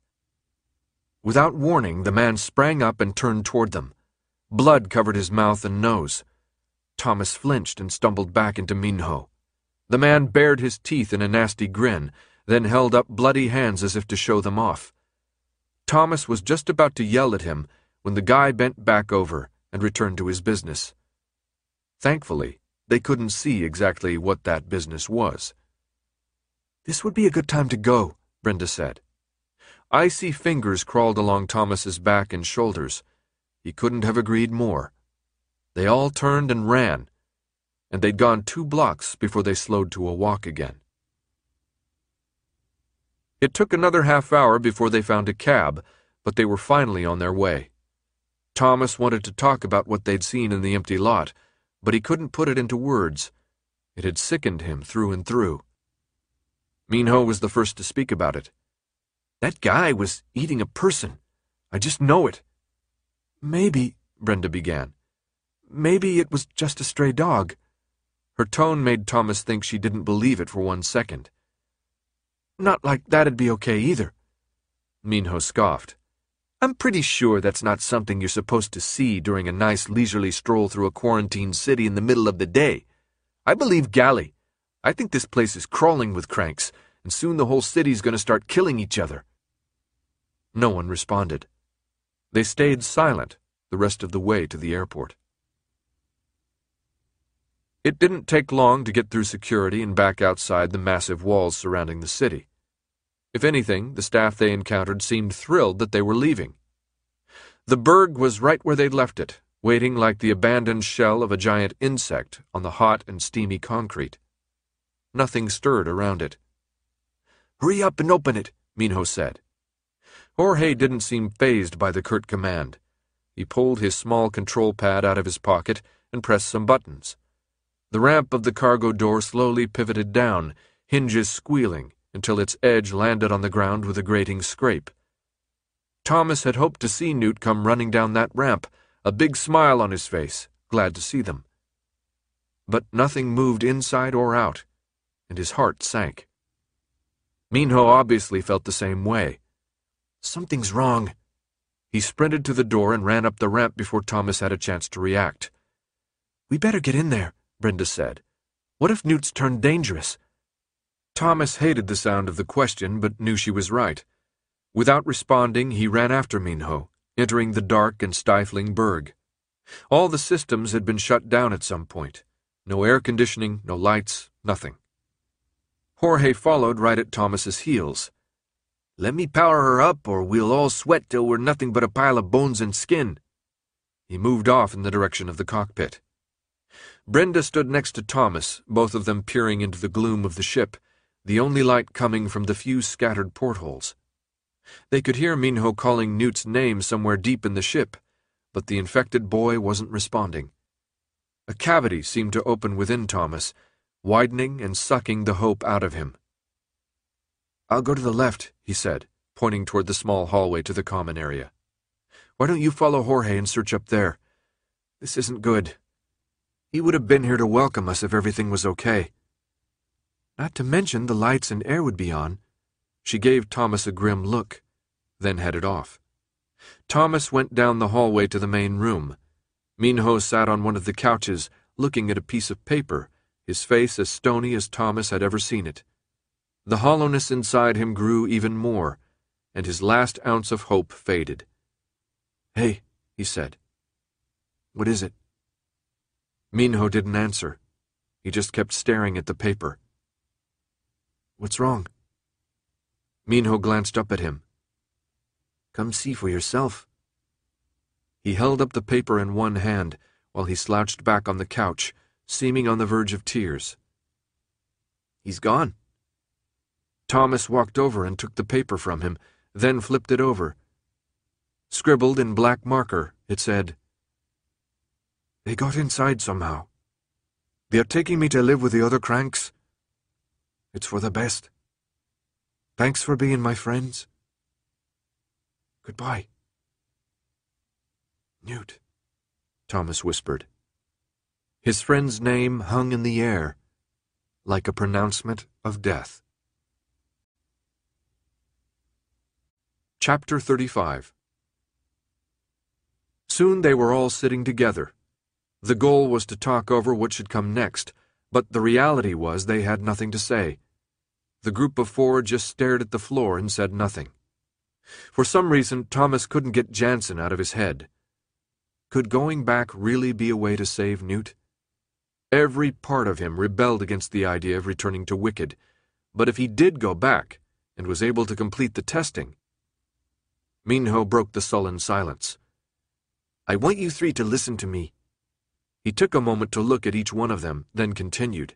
Without warning, the man sprang up and turned toward them. Blood covered his mouth and nose. Thomas flinched and stumbled back into Minho. The man bared his teeth in a nasty grin, then held up bloody hands as if to show them off. Thomas was just about to yell at him when the guy bent back over and returned to his business. Thankfully, they couldn't see exactly what that business was. "This would be a good time to go," Brenda said. Icy fingers crawled along Thomas's back and shoulders. He couldn't have agreed more. They all turned and ran, and they'd gone 2 blocks before they slowed to a walk again. It took another half-hour before they found a cab, but they were finally on their way. Thomas wanted to talk about what they'd seen in the empty lot, but he couldn't put it into words. It had sickened him through and through. Minho was the first to speak about it. "That guy was eating a person. I just know it." "Maybe," Brenda began. "Maybe it was just a stray dog." Her tone made Thomas think she didn't believe it for 1 second. "Not like that'd be okay either." Minho scoffed. "I'm pretty sure that's not something you're supposed to see during a nice leisurely stroll through a quarantined city in the middle of the day. I believe Gally. I think this place is crawling with cranks, and soon the whole city's going to start killing each other." No one responded. They stayed silent the rest of the way to the airport. It didn't take long to get through security and back outside the massive walls surrounding the city. If anything, the staff they encountered seemed thrilled that they were leaving. The Berg was right where they'd left it, waiting like the abandoned shell of a giant insect on the hot and steamy concrete. Nothing stirred around it. "Hurry up and open it," Minho said. Jorge didn't seem fazed by the curt command. He pulled his small control pad out of his pocket and pressed some buttons. The ramp of the cargo door slowly pivoted down, hinges squealing, until its edge landed on the ground with a grating scrape. Thomas had hoped to see Newt come running down that ramp, a big smile on his face, glad to see them. But nothing moved inside or out, and his heart sank. Minho obviously felt the same way. Something's wrong. He sprinted to the door and ran up the ramp before Thomas had a chance to react. "We better get in there," Brenda said. "What if Newt's turned dangerous?" Thomas hated the sound of the question, but knew she was right. Without responding, he ran after Minho, entering the dark and stifling burg. All the systems had been shut down at some point. No air conditioning, no lights, nothing. Jorge followed right at Thomas's heels. "Let me power her up, or we'll all sweat till we're nothing but a pile of bones and skin." He moved off in the direction of the cockpit. Brenda stood next to Thomas, both of them peering into the gloom of the ship, the only light coming from the few scattered portholes. They could hear Minho calling Newt's name somewhere deep in the ship, but the infected boy wasn't responding. A cavity seemed to open within Thomas, widening and sucking the hope out of him. "I'll go to the left," he said, pointing toward the small hallway to the common area. "Why don't you follow Jorge and search up there? This isn't good. He would have been here to welcome us if everything was okay. Not to mention the lights and air would be on." She gave Thomas a grim look, then headed off. Thomas went down the hallway to the main room. Minho sat on one of the couches, looking at a piece of paper, his face as stony as Thomas had ever seen it. The hollowness inside him grew even more, and his last ounce of hope faded. "Hey," he said. "What is it?" Minho didn't answer. He just kept staring at the paper. "What's wrong?" Minho glanced up at him. "Come see for yourself." He held up the paper in one hand while he slouched back on the couch, seeming on the verge of tears. "He's gone." Thomas walked over and took the paper from him, then flipped it over. Scribbled in black marker, it said, "They got inside somehow. They're taking me to live with the other cranks. It's for the best. Thanks for being my friends. Goodbye." "Newt," Thomas whispered. His friend's name hung in the air, like a pronouncement of death. Chapter 35. Soon they were all sitting together. The goal was to talk over what should come next, but the reality was they had nothing to say. The group of four just stared at the floor and said nothing. For some reason, Thomas couldn't get Jansen out of his head. Could going back really be a way to save Newt? Every part of him rebelled against the idea of returning to Wicked, but if he did go back and was able to complete the testing... Minho broke the sullen silence. "I want you three to listen to me." He took a moment to look at each one of them, then continued.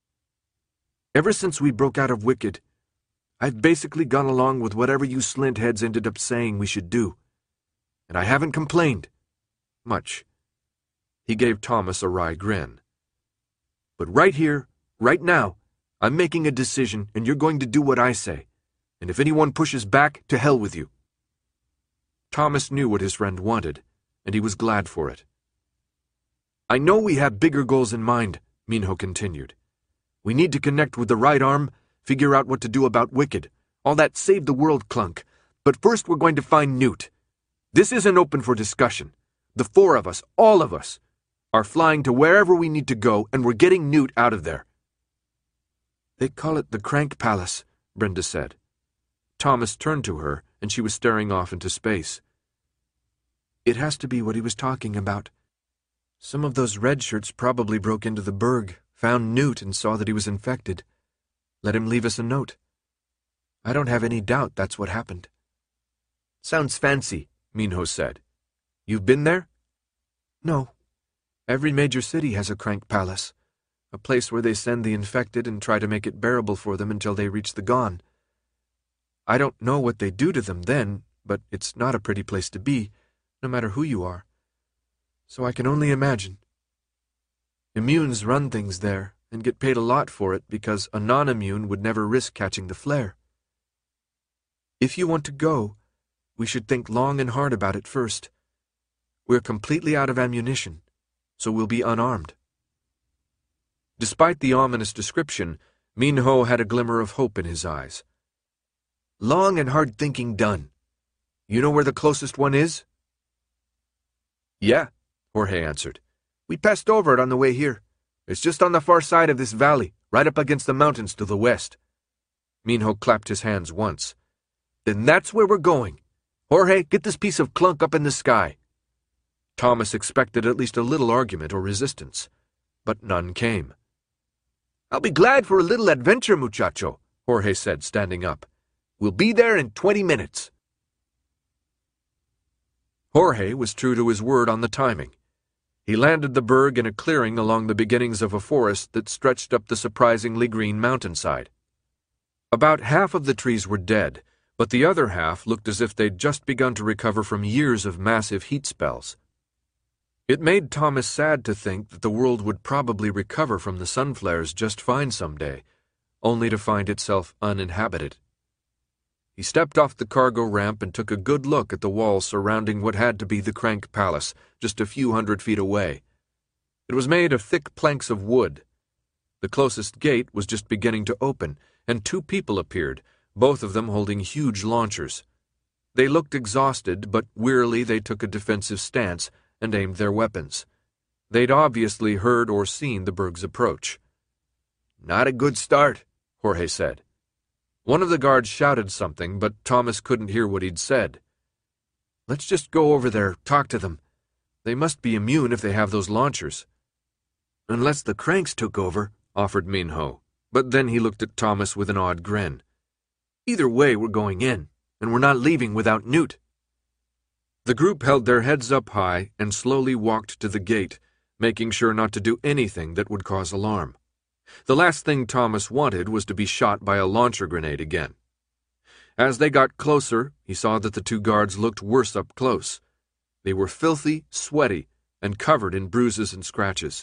"Ever since we broke out of Wicked, I've basically gone along with whatever you slintheads ended up saying we should do. And I haven't complained. Much." He gave Thomas a wry grin. "But right here, right now, I'm making a decision and you're going to do what I say. And if anyone pushes back, to hell with you." Thomas knew what his friend wanted, and he was glad for it. "I know we have bigger goals in mind," Minho continued. "We need to connect with the right arm, figure out what to do about Wicked, all that save the world clunk. But first we're going to find Newt. This isn't open for discussion. The four of us, all of us, are flying to wherever we need to go, and we're getting Newt out of there." "They call it the Crank Palace," Brenda said. Thomas turned to her, and she was staring off into space. "It has to be what he was talking about. Some of those red shirts probably broke into the burg, found Newt and saw that he was infected. Let him leave us a note. I don't have any doubt that's what happened." "Sounds fancy," Minho said. "You've been there?" "No. Every major city has a Crank Palace, a place where they send the infected and try to make it bearable for them until they reach the Gone. I don't know what they do to them then, but it's not a pretty place to be, no matter who you are. So I can only imagine. Immunes run things there, and get paid a lot for it because a non-immune would never risk catching the flare. If you want to go, we should think long and hard about it first. We're completely out of ammunition, so we'll be unarmed." Despite the ominous description, Minho had a glimmer of hope in his eyes. "Long and hard thinking done. You know where the closest one is?" "Yeah," Jorge answered. "We passed over it on the way here. It's just on the far side of this valley, right up against the mountains to the west. Minho clapped his hands once. "Then that's where we're going. Jorge, get this piece of clunk up in the sky." Thomas expected at least a little argument or resistance, but none came. "I'll be glad for a little adventure, muchacho," Jorge said, standing up. "We'll be there in 20 minutes. Jorge was true to his word on the timing. He landed the Berg in a clearing along the beginnings of a forest that stretched up the surprisingly green mountainside. About half of the trees were dead, but the other half looked as if they'd just begun to recover from years of massive heat spells. It made Thomas sad to think that the world would probably recover from the sun flares just fine someday, only to find itself uninhabited. He stepped off the cargo ramp and took a good look at the wall surrounding what had to be the Crank Palace, just a few 100 feet away. It was made of thick planks of wood. The closest gate was just beginning to open, and 2 people appeared, both of them holding huge launchers. They looked exhausted, but wearily they took a defensive stance and aimed their weapons. They'd obviously heard or seen the Berg's approach. "Not a good start," Jorge said. One of the guards shouted something, but Thomas couldn't hear what he'd said. "Let's just go over there, talk to them. They must be immune if they have those launchers." "Unless the Cranks took over," offered Minho, but then he looked at Thomas with an odd grin. "Either way, we're going in, and we're not leaving without Newt." The group held their heads up high and slowly walked to the gate, making sure not to do anything that would cause alarm. The last thing Thomas wanted was to be shot by a launcher grenade again. As they got closer, he saw that the 2 guards looked worse up close. They were filthy, sweaty, and covered in bruises and scratches.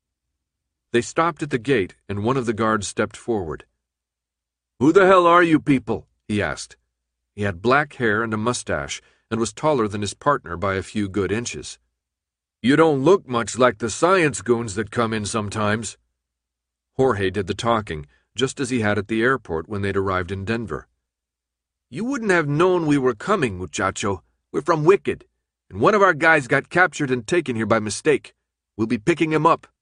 They stopped at the gate, and one of the guards stepped forward. "Who the hell are you people?" he asked. He had black hair and a mustache, and was taller than his partner by a few good inches. "You don't look much like the science goons that come in sometimes." Jorge did the talking, just as he had at the airport when they'd arrived in Denver. "You wouldn't have known we were coming, muchacho. We're from Wicked, and one of our guys got captured and taken here by mistake. We'll be picking him up."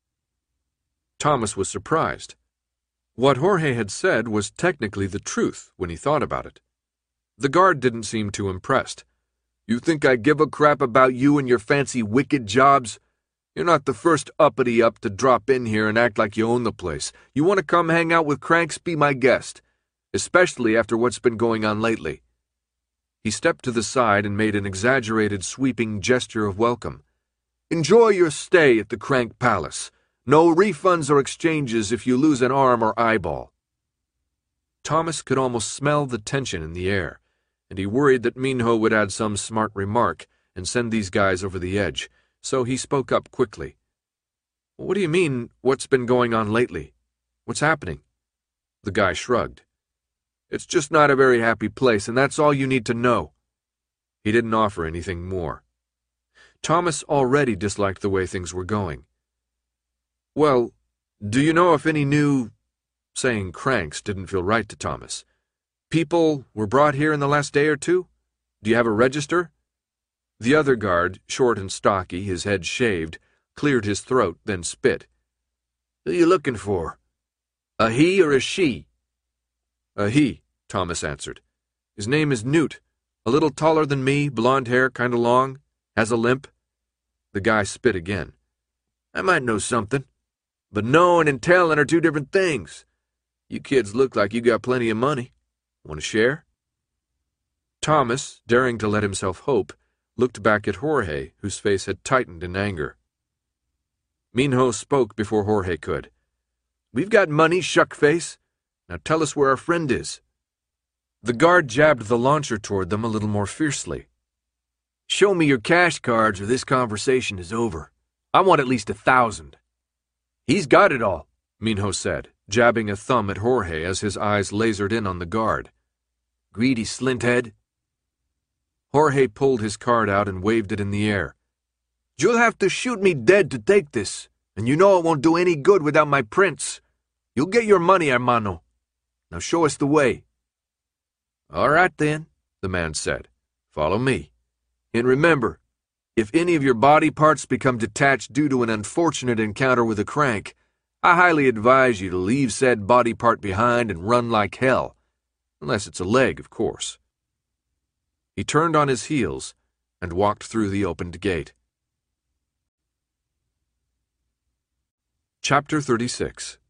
Thomas was surprised. What Jorge had said was technically the truth when he thought about it. The guard didn't seem too impressed. "You think I give a crap about you and your fancy Wicked jobs? You're not the first uppity-up to drop in here and act like you own the place. You want to come hang out with Cranks? Be my guest. Especially after what's been going on lately." He stepped to the side and made an exaggerated sweeping gesture of welcome. "Enjoy your stay at the Crank Palace. No refunds or exchanges if you lose an arm or eyeball." Thomas could almost smell the tension in the air, and he worried that Minho would add some smart remark and send these guys over the edge. So he spoke up quickly. "What do you mean, what's been going on lately? What's happening?" The guy shrugged. "It's just not a very happy place, and that's all you need to know." He didn't offer anything more. Thomas already disliked the way things were going. "Well, do you know if any new—" Saying Cranks didn't feel right to Thomas. "People were brought here in the last day or 2? Do you have a register?" The other guard, short and stocky, his head shaved, cleared his throat, then spit. "Who you looking for? A he or a she?" "A he," Thomas answered. "His name is Newt, a little taller than me, blonde hair, kinda long, has a limp." The guy spit again. "I might know something, but knowing and telling are 2 different things. You kids look like you got plenty of money. Want to share?" Thomas, daring to let himself hope, looked back at Jorge, whose face had tightened in anger. Minho spoke before Jorge could. "We've got money, shuckface. Now tell us where our friend is." The guard jabbed the launcher toward them a little more fiercely. "Show me your cash cards or this conversation is over. I want at least 1,000. "He's got it all," Minho said, jabbing a thumb at Jorge as his eyes lasered in on the guard. "Greedy slinthead." Jorge pulled his card out and waved it in the air. "You'll have to shoot me dead to take this, and you know it won't do any good without my prints. You'll get your money, hermano. Now show us the way." "All right, then," the man said. "Follow me. And remember, if any of your body parts become detached due to an unfortunate encounter with a Crank, I highly advise you to leave said body part behind and run like hell. Unless it's a leg, of course. He turned on his heels and walked through the opened gate. Chapter 36.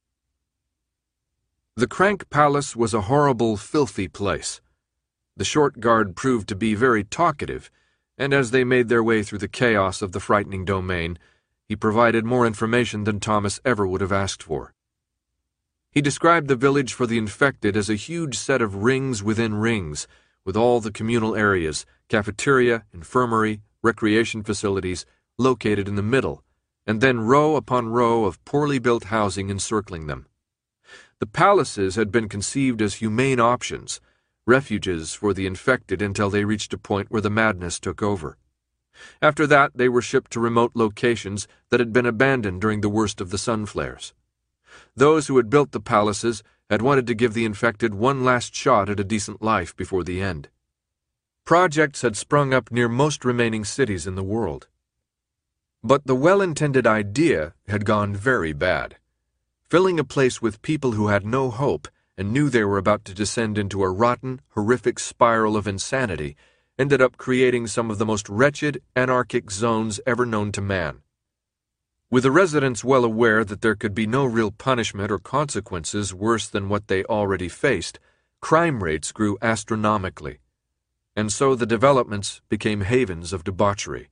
The Crank Palace was a horrible, filthy place. The short guard proved to be very talkative, and as they made their way through the chaos of the frightening domain, he provided more information than Thomas ever would have asked for. He described the village for the infected as a huge set of rings within rings, with all the communal areas, cafeteria, infirmary, recreation facilities, located in the middle, and then row upon row of poorly built housing encircling them. The palaces had been conceived as humane options, refuges for the infected until they reached a point where the madness took over. After that, they were shipped to remote locations that had been abandoned during the worst of the sun flares. Those who had built the palaces had wanted to give the infected one last shot at a decent life before the end. Projects had sprung up near most remaining cities in the world. But the well-intended idea had gone very bad. Filling a place with people who had no hope and knew they were about to descend into a rotten, horrific spiral of insanity ended up creating some of the most wretched, anarchic zones ever known to man. With the residents well aware that there could be no real punishment or consequences worse than what they already faced, crime rates grew astronomically, and so the developments became havens of debauchery.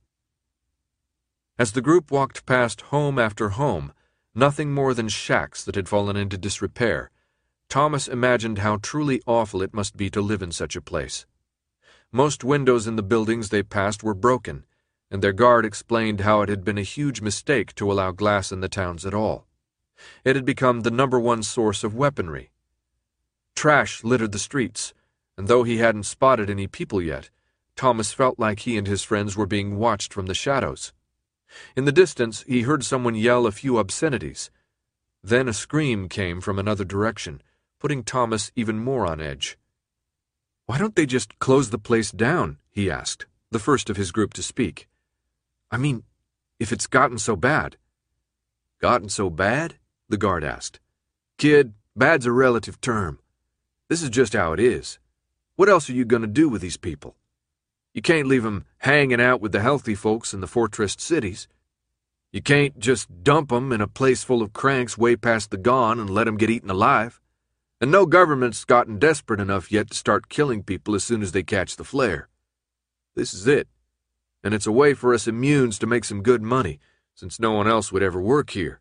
As the group walked past home after home, nothing more than shacks that had fallen into disrepair, Thomas imagined how truly awful it must be to live in such a place. Most windows in the buildings they passed were broken, and their guard explained how it had been a huge mistake to allow glass in the towns at all. It had become the #1 source of weaponry. Trash littered the streets, and though he hadn't spotted any people yet, Thomas felt like he and his friends were being watched from the shadows. In the distance, he heard someone yell a few obscenities. Then a scream came from another direction, putting Thomas even more on edge. "Why don't they just close the place down?" he asked, the first of his group to speak. "I mean, if it's gotten so bad." "Gotten so bad?" the guard asked. "Kid, bad's a relative term. This is just how it is. What else are you going to do with these people? You can't leave them hanging out with the healthy folks in the fortressed cities. You can't just dump them in a place full of cranks way past the gone and let them get eaten alive. And no government's gotten desperate enough yet to start killing people as soon as they catch the flare. This is it. And it's a way for us immunes to make some good money, since no one else would ever work here."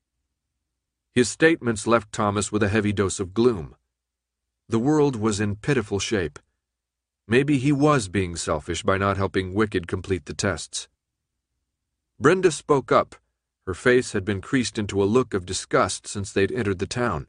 His statements left Thomas with a heavy dose of gloom. The world was in pitiful shape. Maybe he was being selfish by not helping Wicked complete the tests. Brenda spoke up. Her face had been creased into a look of disgust since they'd entered the town.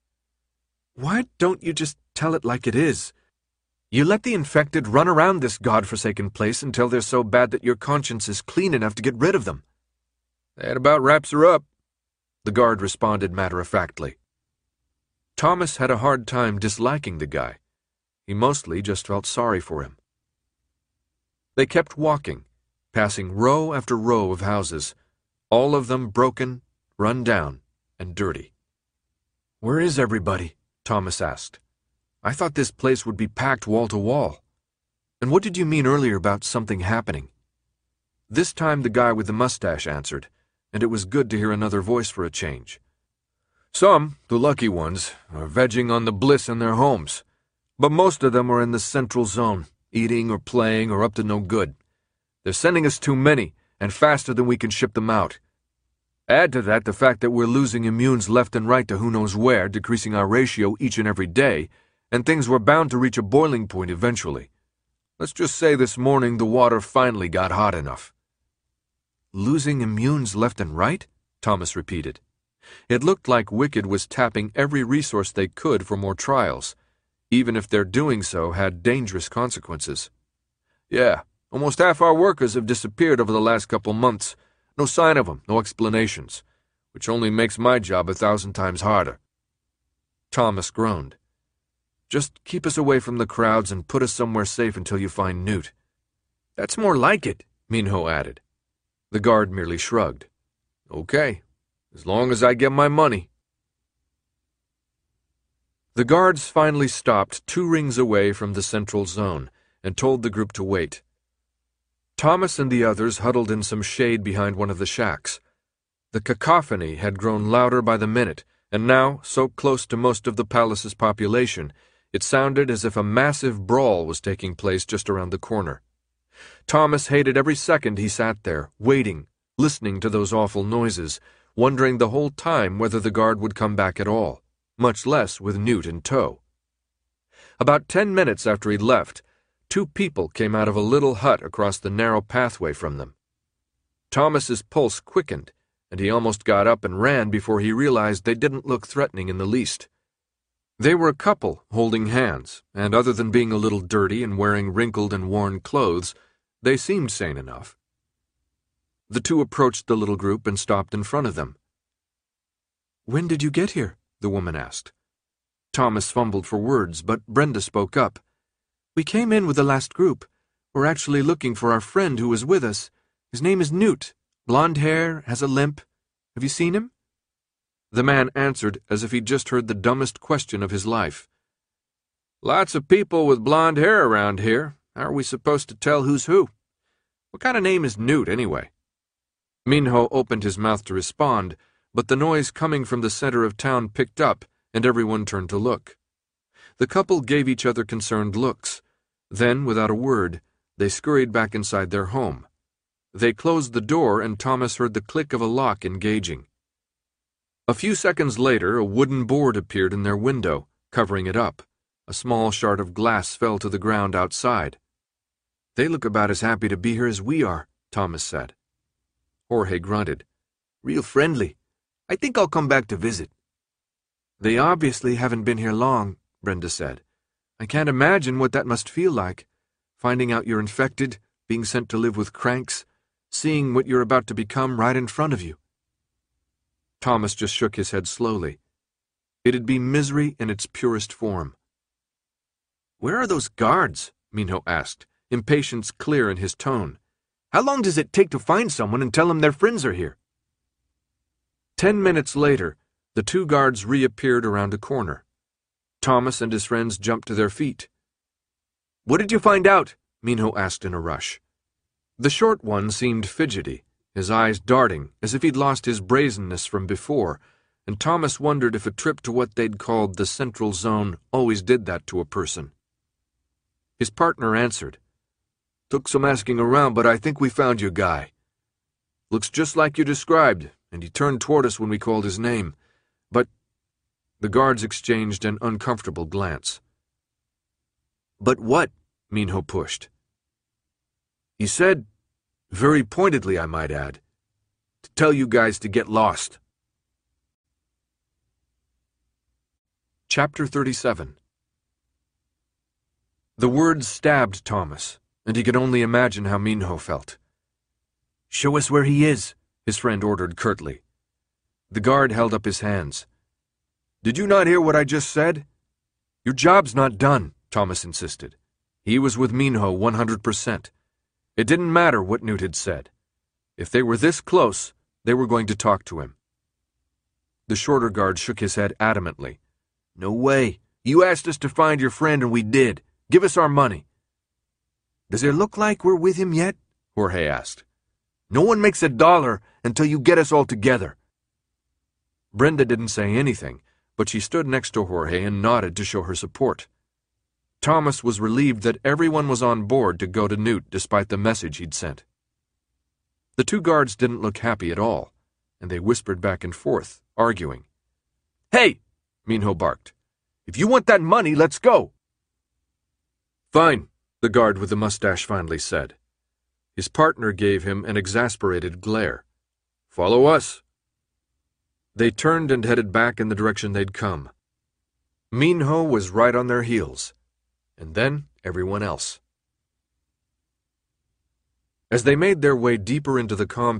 "Why don't you just tell it like it is? You let the infected run around this godforsaken place until they're so bad that your conscience is clean enough to get rid of them." "That about wraps her up," the guard responded matter-of-factly. Thomas had a hard time disliking the guy. He mostly just felt sorry for him. They kept walking, passing row after row of houses, all of them broken, run down, and dirty. "Where is everybody?" Thomas asked. "I thought this place would be packed wall to wall. And what did you mean earlier about something happening?" This time the guy with the mustache answered, and it was good to hear another voice for a change. "Some, the lucky ones, are vegging on the bliss in their homes, but most of them are in the central zone, eating or playing or up to no good. They're sending us too many, and faster than we can ship them out. Add to that the fact that we're losing immunes left and right to who knows where, decreasing our ratio each and every day, and things were bound to reach a boiling point eventually. Let's just say this morning the water finally got hot enough." "Losing immunes left and right?" Thomas repeated. It looked like Wicked was tapping every resource they could for more trials, even if their doing so had dangerous consequences. "Yeah, almost half our workers have disappeared over the last couple months. No sign of them, no explanations, which only makes my job 1,000 times harder." Thomas groaned. "Just keep us away from the crowds and put us somewhere safe until you find Newt." "That's more like it," Minho added. The guard merely shrugged. "Okay, as long as I get my money." The guards finally stopped 2 rings away from the central zone and told the group to wait. Thomas and the others huddled in some shade behind one of the shacks. The cacophony had grown louder by the minute, and now, so close to most of the palace's population, it sounded as if a massive brawl was taking place just around the corner. Thomas hated every second he sat there, waiting, listening to those awful noises, wondering the whole time whether the guard would come back at all, much less with Newt in tow. About 10 minutes after he'd left, 2 people came out of a little hut across the narrow pathway from them. Thomas's pulse quickened, and he almost got up and ran before he realized they didn't look threatening in the least. They were a couple holding hands, and other than being a little dirty and wearing wrinkled and worn clothes, they seemed sane enough. The 2 approached the little group and stopped in front of them. "When did you get here?" the woman asked. Thomas fumbled for words, but Brenda spoke up. "We came in with the last group. We're actually looking for our friend who was with us. His name is Newt. Blonde hair, has a limp. Have you seen him?" The man answered as if he'd just heard the dumbest question of his life. "Lots of people with blonde hair around here. How are we supposed to tell who's who? What kind of name is Newt, anyway?" Minho opened his mouth to respond, but the noise coming from the center of town picked up, and everyone turned to look. The couple gave each other concerned looks. Then, without a word, they scurried back inside their home. They closed the door, and Thomas heard the click of a lock engaging. A few seconds later, a wooden board appeared in their window, covering it up. A small shard of glass fell to the ground outside. "They look about as happy to be here as we are," Thomas said. Jorge grunted. "Real friendly. I think I'll come back to visit." "They obviously haven't been here long," Brenda said. "I can't imagine what that must feel like. Finding out you're infected, being sent to live with cranks, seeing what you're about to become right in front of you." Thomas just shook his head slowly. It'd be misery in its purest form. "Where are those guards?" Minho asked, impatience clear in his tone. "How long does it take to find someone and tell them their friends are here?" 10 minutes later, the 2 guards reappeared around a corner. Thomas and his friends jumped to their feet. "What did you find out?" Minho asked in a rush. The short one seemed fidgety, his eyes darting as if he'd lost his brazenness from before, and Thomas wondered if a trip to what they'd called the Central Zone always did that to a person. His partner answered. "Took some asking around, but I think we found your guy. Looks just like you described, and he turned toward us when we called his name. But—" The guards exchanged an uncomfortable glance. "But what?" Minho pushed. "He said, very pointedly I might add, to tell you guys to get lost." Chapter 37. The words stabbed Thomas, and he could only imagine how Minho felt. "Show us where he is," his friend ordered curtly. The guard held up his hands. "Did you not hear what I just said?" "Your job's not done," Thomas insisted. He was with Minho 100%. It didn't matter what Newt had said. If they were this close, they were going to talk to him. The shorter guard shook his head adamantly. "No way. You asked us to find your friend and we did. Give us our money." "Does it look like we're with him yet?" Jorge asked. "No one makes $1 until you get us all together." Brenda didn't say anything, but she stood next to Jorge and nodded to show her support. Thomas was relieved that everyone was on board to go to Newt despite the message he'd sent. The 2 guards didn't look happy at all, and they whispered back and forth, arguing. "Hey!" Minho barked. "If you want that money, let's go." "Fine," the guard with the mustache finally said. His partner gave him an exasperated glare. "Follow us." They turned and headed back in the direction they'd come. Minho was right on their heels, and then everyone else. As they made their way deeper into the compound,